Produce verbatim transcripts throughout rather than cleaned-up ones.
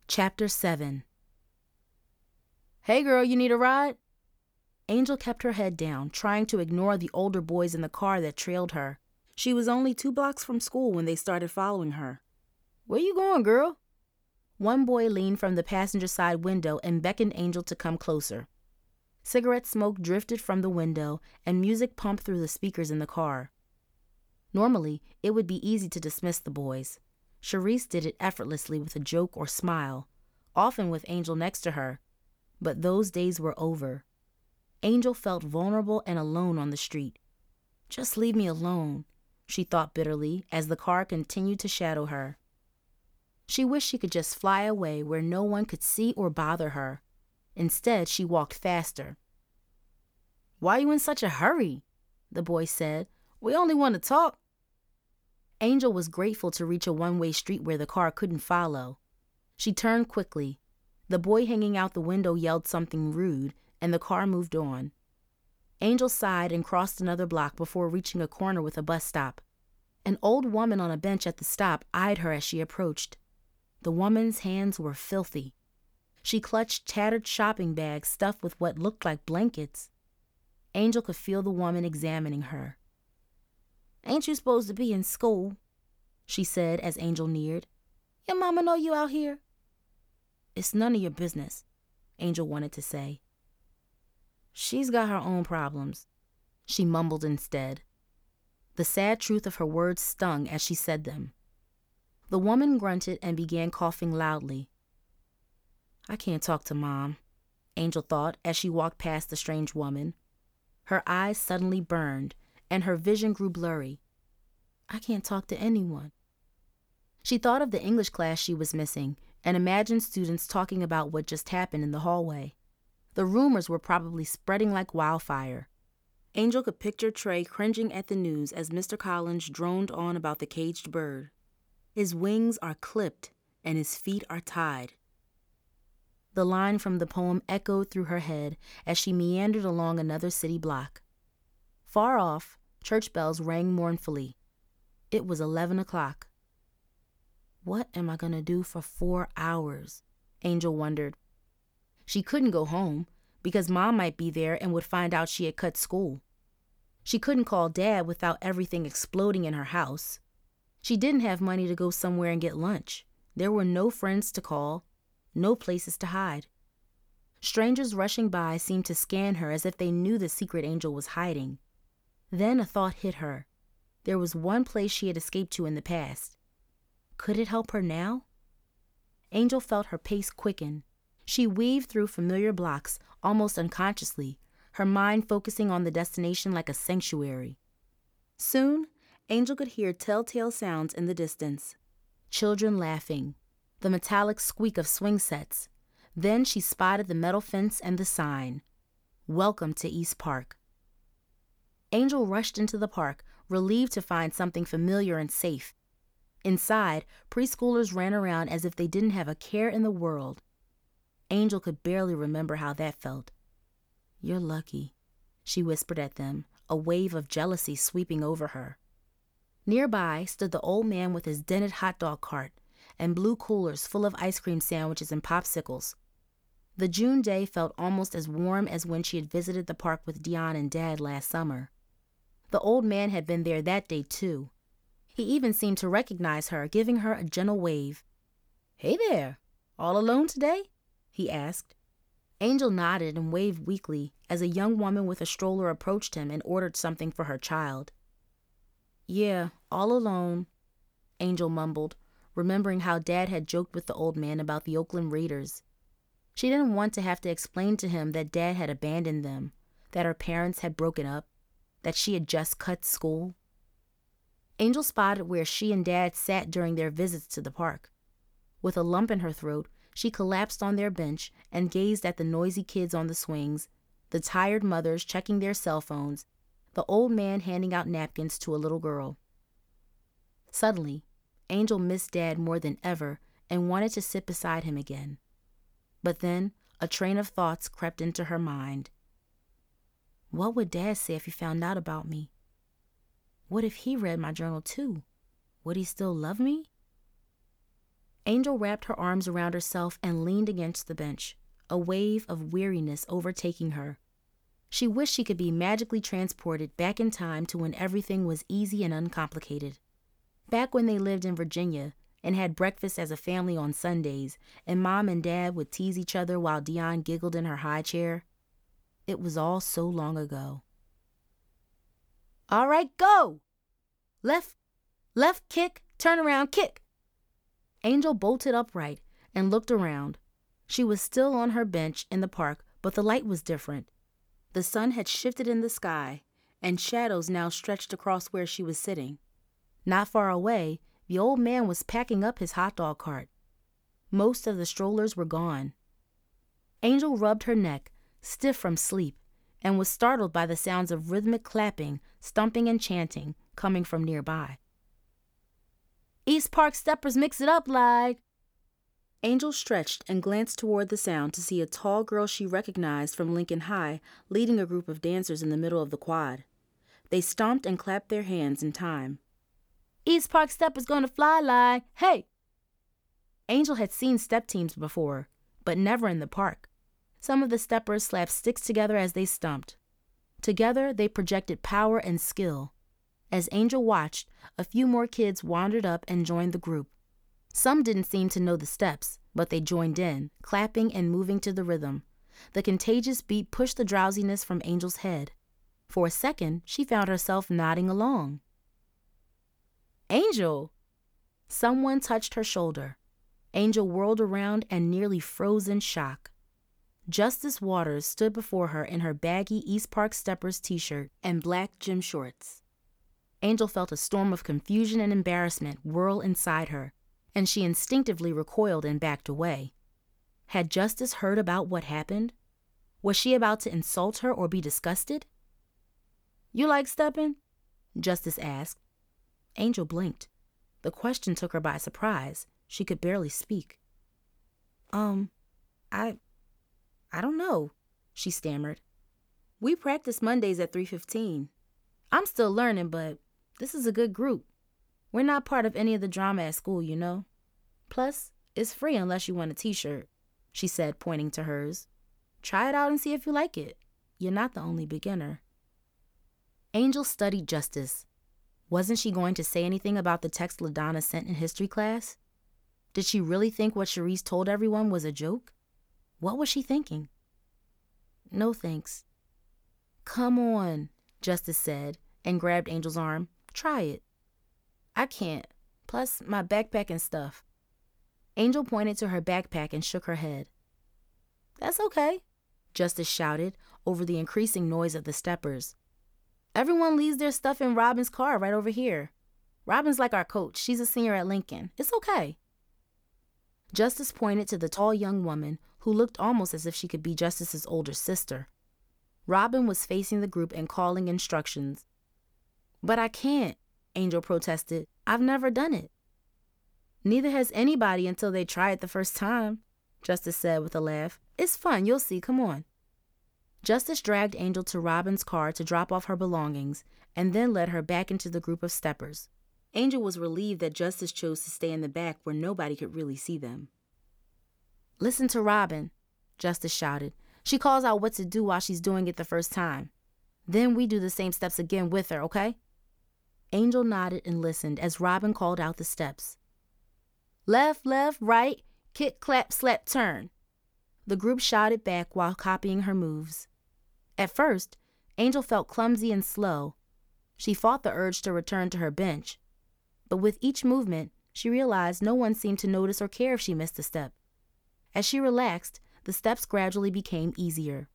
Chapter seven. "Hey girl, you need a ride?" Angel kept her head down, trying to ignore the older boys in the car that trailed her. She was only two blocks from school when they started following her. "Where you going, girl?" One boy leaned from the passenger side window and beckoned Angel to come closer. Cigarette smoke drifted from the window and music pumped through the speakers in the car. Normally, it would be easy to dismiss the boys. Charisse did it effortlessly with a joke or smile, often with Angel next to her. But those days were over. Angel felt vulnerable and alone on the street. "Just leave me alone," she thought bitterly as the car continued to shadow her. She wished she could just fly away where no one could see or bother her. Instead, she walked faster. "Why are you in such a hurry?" the boy said. "We only want to talk." Angel was grateful to reach a one-way street where the car couldn't follow. She turned quickly. The boy hanging out the window yelled something rude, and the car moved on. Angel sighed and crossed another block before reaching a corner with a bus stop. An old woman on a bench at the stop eyed her as she approached. The woman's hands were filthy. She clutched tattered shopping bags stuffed with what looked like blankets. Angel could feel the woman examining her. "Ain't you supposed to be in school?" she said as Angel neared. "Your mama know you out here?" "It's none of your business," Angel wanted to say. "She's got her own problems," she mumbled instead. The sad truth of her words stung as she said them. The woman grunted and began coughing loudly. "I can't talk to Mom," Angel thought as she walked past the strange woman. Her eyes suddenly burned, and her vision grew blurry. "I can't talk to anyone." She thought of the English class she was missing and imagined students talking about what just happened in the hallway. The rumors were probably spreading like wildfire. Angel could picture Trey cringing at the news as Mister Collins droned on about the caged bird. "His wings are clipped and his feet are tied." The line from the poem echoed through her head as she meandered along another city block. Far off, church bells rang mournfully. It was eleven o'clock. What am I going to do for four hours? Angel wondered. She couldn't go home because Mom might be there and would find out she had cut school. She couldn't call Dad without everything exploding in her house. She didn't have money to go somewhere and get lunch. There were no friends to call, no places to hide. Strangers rushing by seemed to scan her as if they knew the secret Angel was hiding. Then a thought hit her. There was one place she had escaped to in the past. Could it help her now? Angel felt her pace quicken. She weaved through familiar blocks almost unconsciously, her mind focusing on the destination like a sanctuary. Soon, Angel could hear telltale sounds in the distance. Children laughing, the metallic squeak of swing sets. Then she spotted the metal fence and the sign, "Welcome to East Park." Angel rushed into the park, relieved to find something familiar and safe. Inside, preschoolers ran around as if they didn't have a care in the world. Angel could barely remember how that felt. "You're lucky," she whispered at them, a wave of jealousy sweeping over her. Nearby stood the old man with his dented hot dog cart and blue coolers full of ice cream sandwiches and popsicles. The June day felt almost as warm as when she had visited the park with Dion and Dad last summer. The old man had been there that day, too. He even seemed to recognize her, giving her a gentle wave. "Hey there, all alone today?" he asked. Angel nodded and waved weakly as a young woman with a stroller approached him and ordered something for her child. "Yeah, all alone," Angel mumbled, remembering how Dad had joked with the old man about the Oakland Raiders. She didn't want to have to explain to him that Dad had abandoned them, that her parents had broken up, that she had just cut school. Angel spotted where she and Dad sat during their visits to the park. With a lump in her throat, she collapsed on their bench and gazed at the noisy kids on the swings, the tired mothers checking their cell phones, the old man handing out napkins to a little girl. Suddenly, Angel missed Dad more than ever and wanted to sit beside him again. But then a train of thoughts crept into her mind. What would Dad say if he found out about me? What if he read my journal too? Would he still love me? Angel wrapped her arms around herself and leaned against the bench, a wave of weariness overtaking her. She wished she could be magically transported back in time to when everything was easy and uncomplicated. Back when they lived in Virginia and had breakfast as a family on Sundays, and Mom and Dad would tease each other while Dion giggled in her high chair. It was all so long ago. All right, go! Left, left kick, turn around, kick. Angel bolted upright and looked around. She was still on her bench in the park, but the light was different. The sun had shifted in the sky, and shadows now stretched across where she was sitting. Not far away, the old man was packing up his hot dog cart. Most of the strollers were gone. Angel rubbed her neck, stiff from sleep, and was startled by the sounds of rhythmic clapping, stumping, and chanting coming from nearby. East Park Steppers mix it up like. Angel stretched and glanced toward the sound to see a tall girl she recognized from Lincoln High leading a group of dancers in the middle of the quad. They stomped and clapped their hands in time. East Park Steppers gonna fly like, hey! Angel had seen step teams before, but never in the park. Some of the steppers slapped sticks together as they stumped. Together, they projected power and skill. As Angel watched, a few more kids wandered up and joined the group. Some didn't seem to know the steps, but they joined in, clapping and moving to the rhythm. The contagious beat pushed the drowsiness from Angel's head. For a second, she found herself nodding along. Angel! Someone touched her shoulder. Angel whirled around and nearly froze in shock. Justice Waters stood before her in her baggy East Park Steppers t-shirt and black gym shorts. Angel felt a storm of confusion and embarrassment whirl inside her, and she instinctively recoiled and backed away. Had Justice heard about what happened? Was she about to insult her or be disgusted? You like stepping? Justice asked. Angel blinked. The question took her by surprise. She could barely speak. Um, I... I don't know, she stammered. We practice Mondays at three fifteen. I'm still learning, but this is a good group. We're not part of any of the drama at school, you know. Plus, it's free unless you want a t-shirt, she said, pointing to hers. Try it out and see if you like it. You're not the only beginner. Angel studied Justice. Wasn't she going to say anything about the text LaDonna sent in history class? Did she really think what Charisse told everyone was a joke? What was she thinking? No thanks. Come on, Justice said, and grabbed Angel's arm. Try it. I can't. Plus, my backpack and stuff. Angel pointed to her backpack and shook her head. That's okay, Justice shouted over the increasing noise of the steppers. Everyone leaves their stuff in Robin's car right over here. Robin's like our coach. She's a senior at Lincoln. It's okay. Justice pointed to the tall young woman who looked almost as if she could be Justice's older sister. Robin was facing the group and calling instructions. But I can't, Angel protested. I've never done it. Neither has anybody until they try it the first time, Justice said with a laugh. It's fun, you'll see, come on. Justice dragged Angel to Robin's car to drop off her belongings and then led her back into the group of steppers. Angel was relieved that Justice chose to stay in the back where nobody could really see them. Listen to Robin, Justice shouted. She calls out what to do while she's doing it the first time. Then we do the same steps again with her, okay? Angel nodded and listened as Robin called out the steps. Left, left, right, kick, clap, slap, turn. The group shouted back while copying her moves. At first, Angel felt clumsy and slow. She fought the urge to return to her bench. But with each movement, she realized no one seemed to notice or care if she missed a step. As she relaxed, the steps gradually became easier.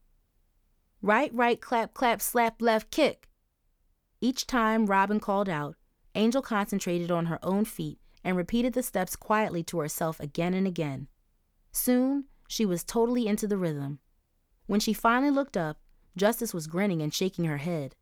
Right, right, clap, clap, slap, left, kick. Each time Robin called out, Angel concentrated on her own feet and repeated the steps quietly to herself again and again. Soon, she was totally into the rhythm. When she finally looked up, Justice was grinning and shaking her head.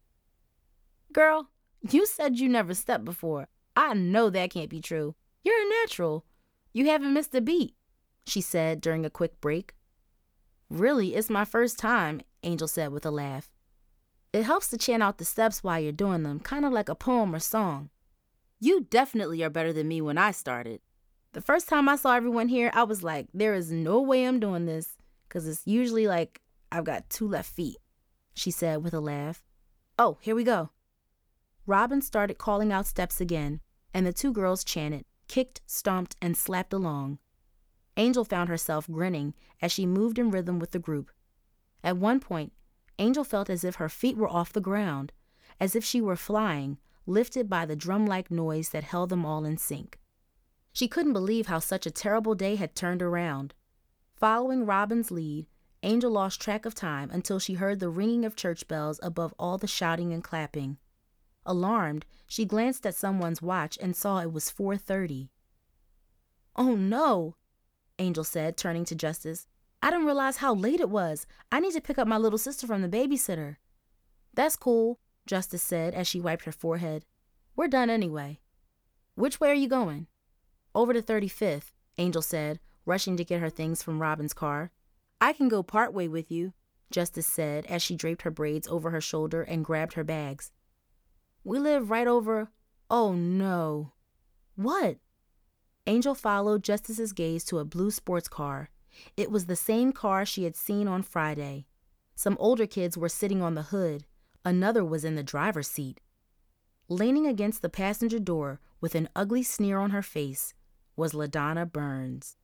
Girl, you said you never stepped before. I know that can't be true. You're a natural. You haven't missed a beat, she said during a quick break. Really, it's my first time, Angel said with a laugh. It helps to chant out the steps while you're doing them, kind of like a poem or song. You definitely are better than me when I started. The first time I saw everyone here, I was like, there is no way I'm doing this, because it's usually like I've got two left feet, she said with a laugh. Oh, here we go. Robin started calling out steps again, and the two girls chanted, kicked, stomped, and slapped along. Angel found herself grinning as she moved in rhythm with the group. At one point, Angel felt as if her feet were off the ground, as if she were flying, lifted by the drum-like noise that held them all in sync. She couldn't believe how such a terrible day had turned around. Following Robin's lead, Angel lost track of time until she heard the ringing of church bells above all the shouting and clapping. Alarmed, she glanced at someone's watch and saw it was four thirty. "Oh no," Angel said, turning to Justice. "I didn't realize how late it was. I need to pick up my little sister from the babysitter." "That's cool," Justice said as she wiped her forehead. "We're done anyway." "Which way are you going?" "Over to thirty-fifth, Angel said, rushing to get her things from Robin's car. "I can go part way with you," Justice said as she draped her braids over her shoulder and grabbed her bags. "We live right over—" "Oh no." "What?" Angel followed Justice's gaze to a blue sports car. It was the same car she had seen on Friday. Some older kids were sitting on the hood. Another was in the driver's seat. Leaning against the passenger door with an ugly sneer on her face was LaDonna Burns.